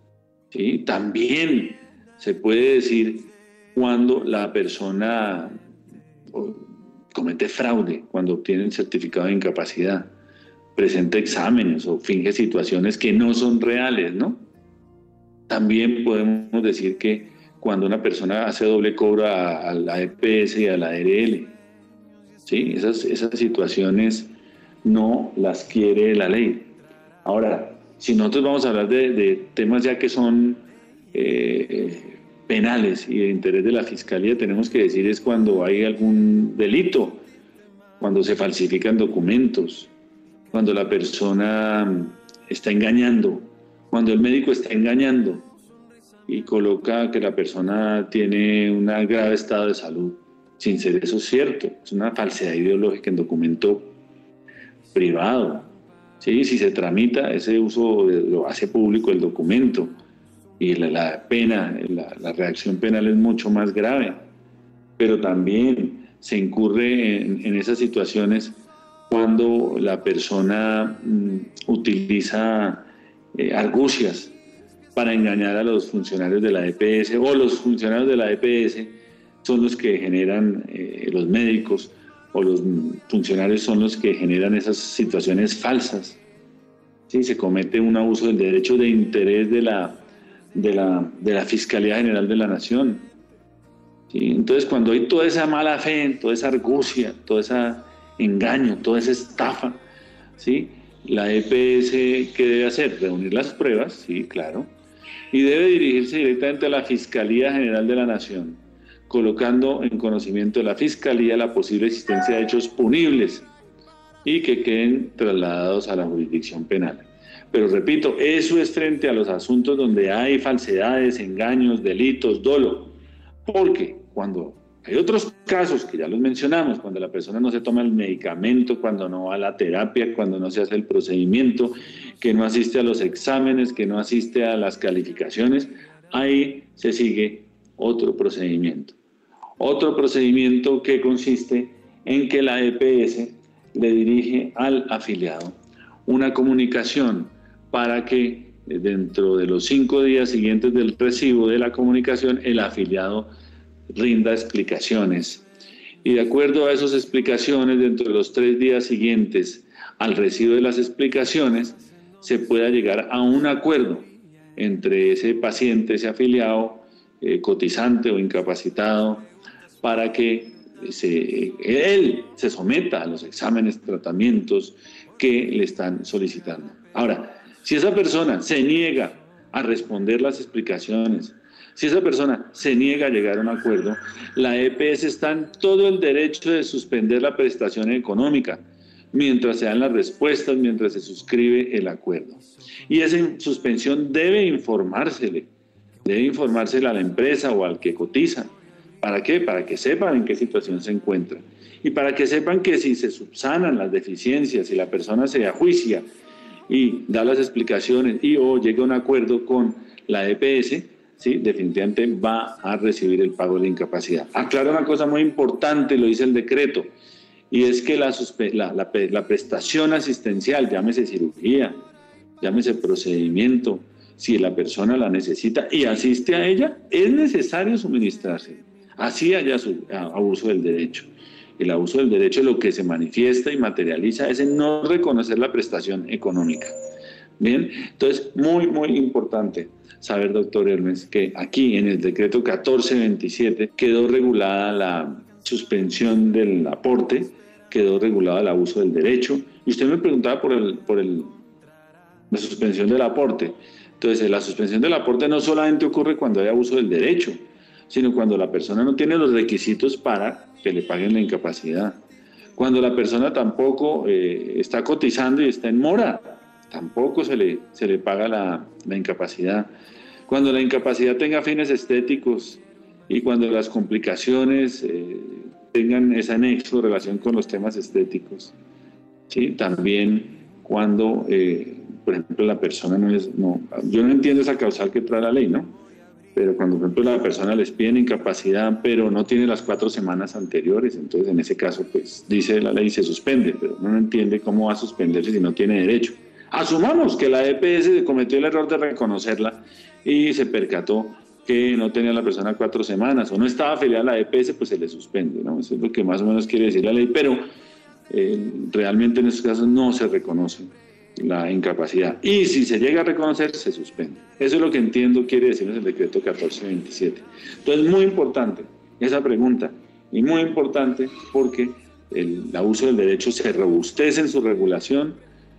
¿sí? También se puede decir cuando la persona comete fraude, cuando obtiene el certificado de incapacidad, presenta exámenes o finge situaciones que no son reales, ¿no? También podemos decir que cuando una persona hace doble cobro a, a la E P S y a la A R L, ¿sí? Esas, esas situaciones no las quiere la ley. Ahora, si nosotros vamos a hablar de, de temas ya que son eh, penales y de interés de la Fiscalía, tenemos que decir es cuando hay algún delito, cuando se falsifican documentos, cuando la persona está engañando, cuando el médico está engañando y coloca que la persona tiene un grave estado de salud, sin ser eso cierto, es una falsedad ideológica en documento privado, ¿sí? Si se tramita, ese uso lo hace público el documento y la, la pena, la, la reacción penal es mucho más grave, pero también se incurre en, en esas situaciones cuando la persona mm, utiliza eh, argucias para engañar a los funcionarios de la E P S, o los funcionarios de la E P S son los que generan, eh, los médicos o los funcionarios son los que generan esas situaciones falsas. Sí, se comete un abuso del derecho de interés de la, de la, de la Fiscalía General de la Nación. Sí, entonces, cuando hay toda esa mala fe, toda esa argucia, todo ese engaño, toda esa estafa, ¿sí? La E P S, ¿qué debe hacer? Reunir las pruebas, sí, claro, y debe dirigirse directamente a la Fiscalía General de la Nación, colocando en conocimiento de la Fiscalía la posible existencia de hechos punibles y que queden trasladados a la jurisdicción penal. Pero repito, eso es frente a los asuntos donde hay falsedades, engaños, delitos, dolo, porque cuando hay otros casos que ya los mencionamos, cuando la persona no se toma el medicamento, cuando no va a la terapia, cuando no se hace el procedimiento, que no asiste a los exámenes, que no asiste a las calificaciones, ahí se sigue otro procedimiento. Otro procedimiento que consiste en que la E P S le dirige al afiliado una comunicación para que dentro de los cinco días siguientes del recibo de la comunicación el afiliado rinda explicaciones. Y de acuerdo a esas explicaciones, dentro de los tres días siguientes al recibo de las explicaciones, se pueda llegar a un acuerdo entre ese paciente, ese afiliado, eh, cotizante o incapacitado, para que se, él se someta a los exámenes, tratamientos que le están solicitando. Ahora, si esa persona se niega a responder las explicaciones, si esa persona se niega a llegar a un acuerdo, la E P S está en todo el derecho de suspender la prestación económica mientras se dan las respuestas, mientras se suscribe el acuerdo. Y esa suspensión debe informársele, debe informársele a la empresa o al que cotiza. ¿Para qué? Para que sepan en qué situación se encuentra. Y para que sepan que si se subsanan las deficiencias, si la persona se ajuicia y da las explicaciones y o llega a un acuerdo con la E P S, ¿sí? Definitivamente va a recibir el pago de la incapacidad. Aclara una cosa muy importante, lo dice el decreto, y es que la, la, la, la prestación asistencial, llámese cirugía, llámese procedimiento, si la persona la necesita y asiste a ella, es necesario suministrársela. Así haya su, abuso del derecho. El abuso del derecho lo que se manifiesta y materializa es en no reconocer la prestación económica. Bien, entonces muy, muy importante saber, doctor Hermes, que aquí en el decreto catorce veintisiete quedó regulada la suspensión del aporte, quedó regulado el abuso del derecho. Y usted me preguntaba por, el, por el, la suspensión del aporte. Entonces, la suspensión del aporte no solamente ocurre cuando hay abuso del derecho, sino cuando la persona no tiene los requisitos para que le paguen la incapacidad. Cuando la persona tampoco eh, está cotizando y está en mora, tampoco se le, se le paga la, la incapacidad. Cuando la incapacidad tenga fines estéticos y cuando las complicaciones eh, tengan ese anexo, relación con los temas estéticos. ¿Sí? También cuando, eh, por ejemplo, la persona no es... No, yo no entiendo esa causal que trae la ley, ¿no? Pero cuando, por ejemplo, la persona les pide incapacidad, pero no tiene las cuatro semanas anteriores, entonces en ese caso, pues, dice la ley, se suspende, pero uno no entiende cómo va a suspenderse si no tiene derecho. Asumamos que la E P S cometió el error de reconocerla y se percató que no tenía la persona cuatro semanas o no estaba afiliada a la E P S, pues se le suspende, ¿no? Eso es lo que más o menos quiere decir la ley, pero eh, realmente en estos casos no se reconoce la incapacidad. Y si se llega a reconocer, se suspende. Eso es lo que entiendo quiere decirnos el decreto catorce veintisiete. Entonces, muy importante esa pregunta, y muy importante porque el abuso del derecho se robustece en su regulación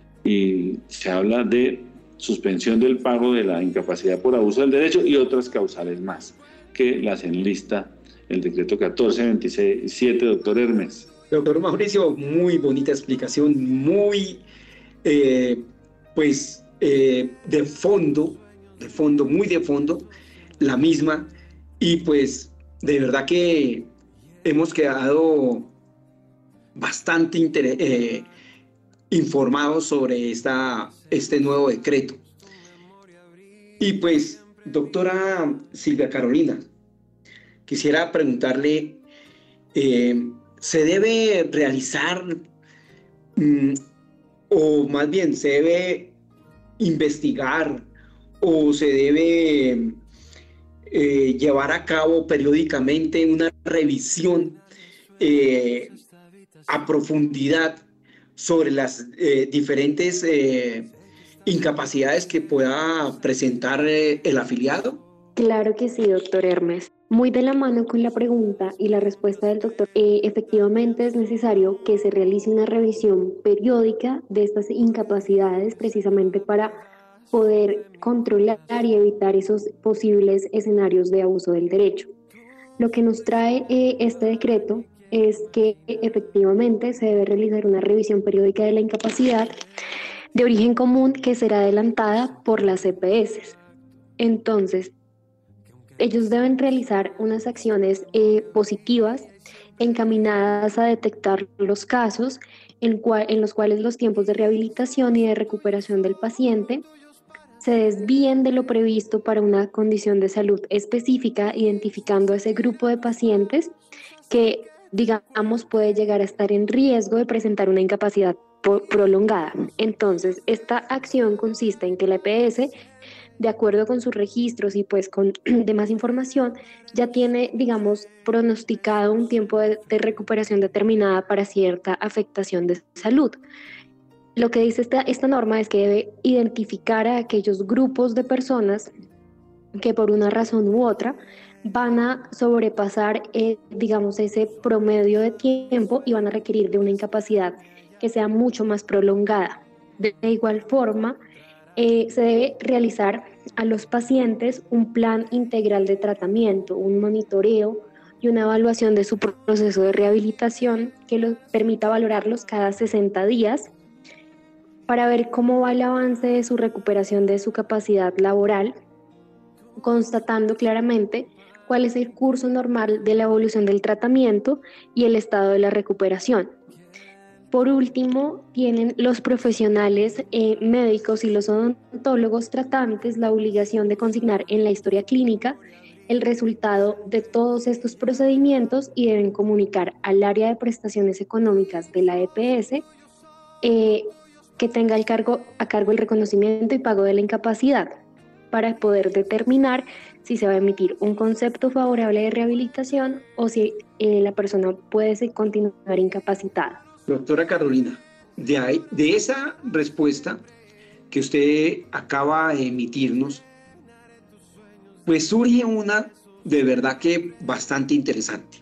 y se habla de suspensión del pago de la incapacidad por abuso del derecho y otras causales más, que las enlista el decreto catorce veintisiete, doctor Hermes. Doctor Mauricio, muy bonita explicación, muy... Eh, pues eh, de fondo, de fondo, muy de fondo, la misma, y pues de verdad que hemos quedado bastante inter- eh, informados sobre esta, este nuevo decreto. Y pues, doctora Silvia Carolina, quisiera preguntarle, eh, ¿se debe realizar... Mmm, o más bien se debe investigar o se debe eh, llevar a cabo periódicamente una revisión eh, a profundidad sobre las eh, diferentes eh, incapacidades que pueda presentar eh, el afiliado? Claro que sí, doctor Hermes. Muy de la mano con la pregunta y la respuesta del doctor, eh, efectivamente es necesario que se realice una revisión periódica de estas incapacidades precisamente para poder controlar y evitar esos posibles escenarios de abuso del derecho. Lo que nos trae eh, este decreto es que efectivamente se debe realizar una revisión periódica de la incapacidad de origen común que será adelantada por las E P S. Entonces, ellos deben realizar unas acciones eh, positivas encaminadas a detectar los casos en, cual, en los cuales los tiempos de rehabilitación y de recuperación del paciente se desvíen de lo previsto para una condición de salud específica, identificando a ese grupo de pacientes que, digamos, puede llegar a estar en riesgo de presentar una incapacidad prolongada. Entonces, esta acción consiste en que la E P S, de acuerdo con sus registros y pues con demás información, ya tiene, digamos, pronosticado un tiempo de, de recuperación determinada para cierta afectación de salud. Lo que dice esta, esta norma es que debe identificar a aquellos grupos de personas que por una razón u otra van a sobrepasar, eh, digamos, ese promedio de tiempo y van a requerir de una incapacidad que sea mucho más prolongada. De igual forma, eh, se debe realizar a los pacientes un plan integral de tratamiento, un monitoreo y una evaluación de su proceso de rehabilitación que los permita valorarlos cada sesenta días para ver cómo va el avance de su recuperación de su capacidad laboral, constatando claramente cuál es el curso normal de la evolución del tratamiento y el estado de la recuperación. Por último, tienen los profesionales eh, médicos y los odontólogos tratantes la obligación de consignar en la historia clínica el resultado de todos estos procedimientos y deben comunicar al área de prestaciones económicas de la E P S eh, que tenga el cargo, a cargo el reconocimiento y pago de la incapacidad para poder determinar si se va a emitir un concepto favorable de rehabilitación o si eh, la persona puede continuar incapacitada. Doctora Carolina, de, ahí, de esa respuesta que usted acaba de emitirnos, pues surge una de verdad que bastante interesante.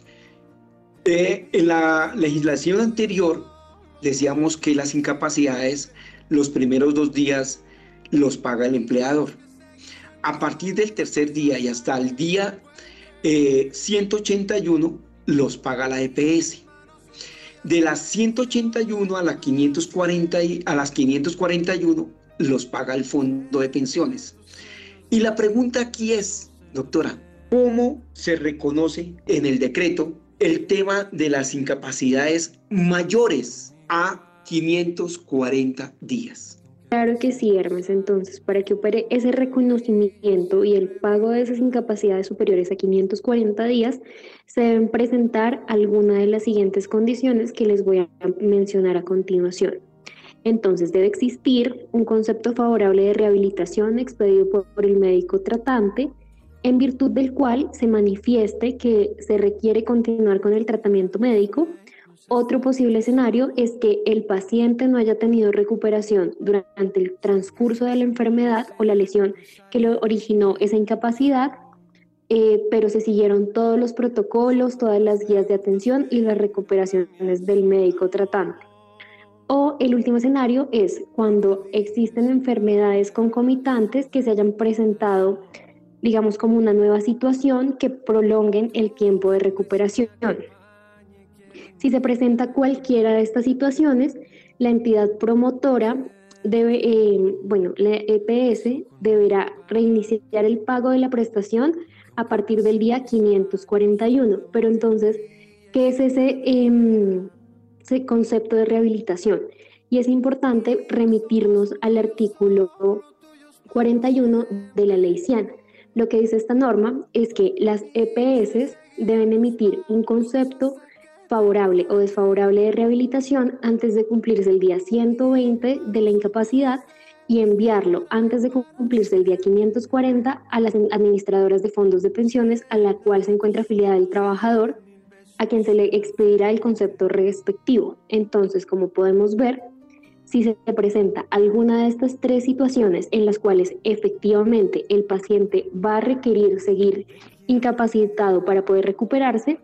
Eh, en la legislación anterior decíamos que las incapacidades los primeros dos días los paga el empleador. A partir del tercer día y hasta el día eh, ciento ochenta y uno los paga la E P S. De las ciento ochenta y uno a, la quinientos cuarenta y, a las quinientos cuarenta y uno los paga el Fondo de Pensiones. Y la pregunta aquí es, doctora, ¿cómo se reconoce en el decreto el tema de las incapacidades mayores a quinientos cuarenta días? Claro que sí, Hermes. Entonces, para que opere ese reconocimiento y el pago de esas incapacidades superiores a quinientos cuarenta días, se deben presentar alguna de las siguientes condiciones que les voy a mencionar a continuación. Entonces, debe existir un concepto favorable de rehabilitación expedido por, por el médico tratante, en virtud del cual se manifieste que se requiere continuar con el tratamiento médico. Otro posible escenario es que el paciente no haya tenido recuperación durante el transcurso de la enfermedad o la lesión que lo originó esa incapacidad, eh, pero se siguieron todos los protocolos, todas las guías de atención y las recuperaciones del médico tratante. O el último escenario es cuando existen enfermedades concomitantes que se hayan presentado, digamos, como una nueva situación que prolonguen el tiempo de recuperación. Si se presenta cualquiera de estas situaciones, la entidad promotora debe, eh, bueno, la E P S deberá reiniciar el pago de la prestación a partir del día quinientos cuarenta y uno. Pero entonces, ¿qué es ese, eh, ese concepto de rehabilitación? Y es importante remitirnos al artículo cuarenta y uno de la Ley Cian. Lo que dice esta norma es que las E P S deben emitir un concepto favorable o desfavorable de rehabilitación antes de cumplirse el día ciento veinte de la incapacidad y enviarlo antes de cumplirse el día quinientos cuarenta a las administradoras de fondos de pensiones a la cual se encuentra afiliada el trabajador, a quien se le expedirá el concepto respectivo. Entonces, como podemos ver, si se presenta alguna de estas tres situaciones en las cuales efectivamente el paciente va a requerir seguir incapacitado para poder recuperarse,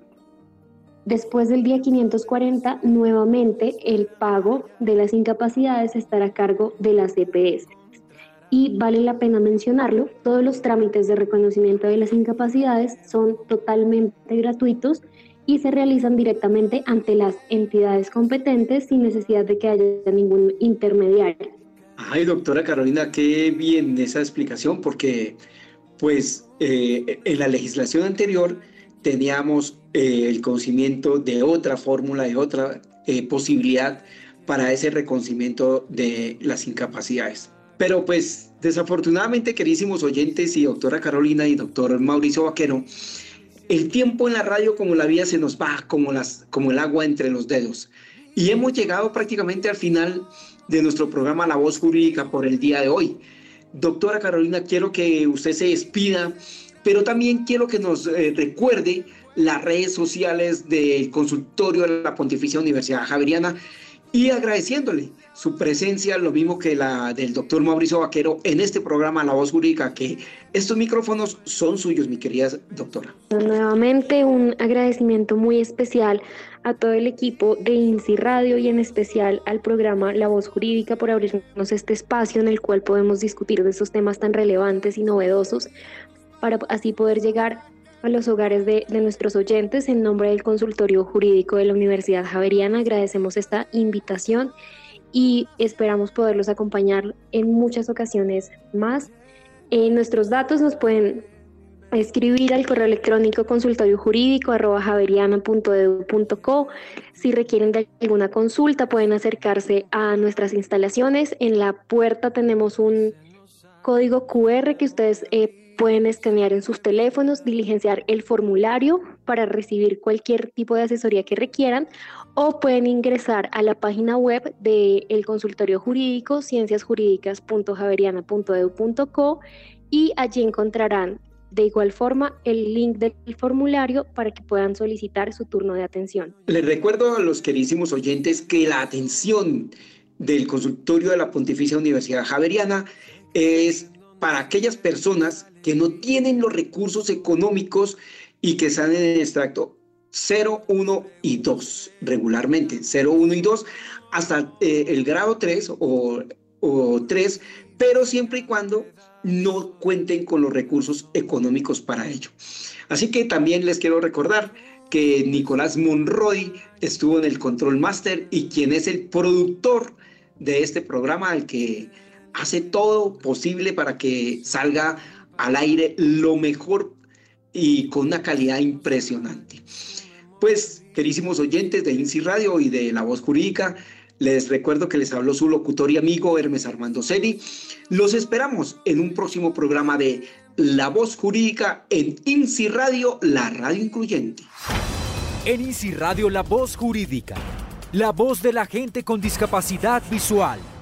después del día quinientos cuarenta, nuevamente el pago de las incapacidades estará a cargo de las E P S. Y vale la pena mencionarlo, todos los trámites de reconocimiento de las incapacidades son totalmente gratuitos y se realizan directamente ante las entidades competentes sin necesidad de que haya ningún intermediario. Ay, doctora Carolina, qué bien esa explicación, porque pues eh, en la legislación anterior teníamos eh, el conocimiento de otra fórmula, de otra eh, posibilidad para ese reconocimiento de las incapacidades. Pero pues desafortunadamente, queridísimos oyentes y doctora Carolina y doctor Mauricio Vaquero, el tiempo en la radio como la vida se nos va como, las, como el agua entre los dedos. Y hemos llegado prácticamente al final de nuestro programa La Voz Jurídica por el día de hoy. Doctora Carolina, quiero que usted se despida, pero también quiero que nos eh, recuerde las redes sociales del consultorio de la Pontificia Universidad Javeriana y agradeciéndole su presencia, lo mismo que la del doctor Mauricio Vaquero en este programa La Voz Jurídica, que estos micrófonos son suyos, mi querida doctora. Nuevamente un agradecimiento muy especial a todo el equipo de INSI Radio y en especial al programa La Voz Jurídica por abrirnos este espacio en el cual podemos discutir de estos temas tan relevantes y novedosos para así poder llegar a los hogares de, de nuestros oyentes. En nombre del Consultorio Jurídico de la Universidad Javeriana agradecemos esta invitación y esperamos poderlos acompañar en muchas ocasiones más. En nuestros datos nos pueden escribir al correo electrónico consultoriojurídico arroba javeriana punto edu punto co. Si requieren de alguna consulta pueden acercarse a nuestras instalaciones. En la puerta tenemos un código cu erre que ustedes eh, pueden escanear en sus teléfonos, diligenciar el formulario para recibir cualquier tipo de asesoría que requieran, o pueden ingresar a la página web del Consultorio Jurídico, ciencias jurídicas punto javeriana punto edu punto co, y allí encontrarán de igual forma el link del formulario para que puedan solicitar su turno de atención. Les recuerdo a los queridísimos oyentes que la atención del Consultorio de la Pontificia Universidad Javeriana es para aquellas personas que no tienen los recursos económicos y que están en el extracto cero, uno y dos regularmente, cero, uno y dos hasta eh, el grado tres o, o tres, pero siempre y cuando no cuenten con los recursos económicos para ello. Así que también les quiero recordar que Nicolás Monroy estuvo en el Control Master y quien es el productor de este programa, el que hace todo posible para que salga al aire lo mejor y con una calidad impresionante. Pues, queridísimos oyentes de INSI Radio y de La Voz Jurídica, les recuerdo que les habló su locutor y amigo Hermes Armando Celi. Los esperamos en un próximo programa de La Voz Jurídica en INSI Radio, la radio incluyente. En INSI Radio, La Voz Jurídica, la voz de la gente con discapacidad visual.